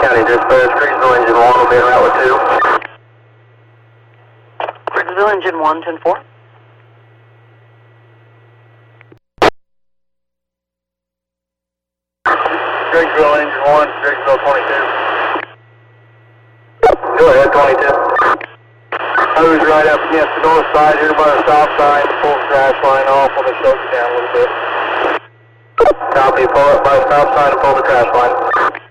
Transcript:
County Dispatch, Creeksville Engine 1 will be en route with 2. Creeksville Engine 1, 10-4. Creeksville Engine 1, Creeksville 22. Go ahead, 22. Hose right up against the north side here by the stop sign. Pull the crash line off when it shows you down a little bit. Copy, pull up by the stop sign and pull the crash line.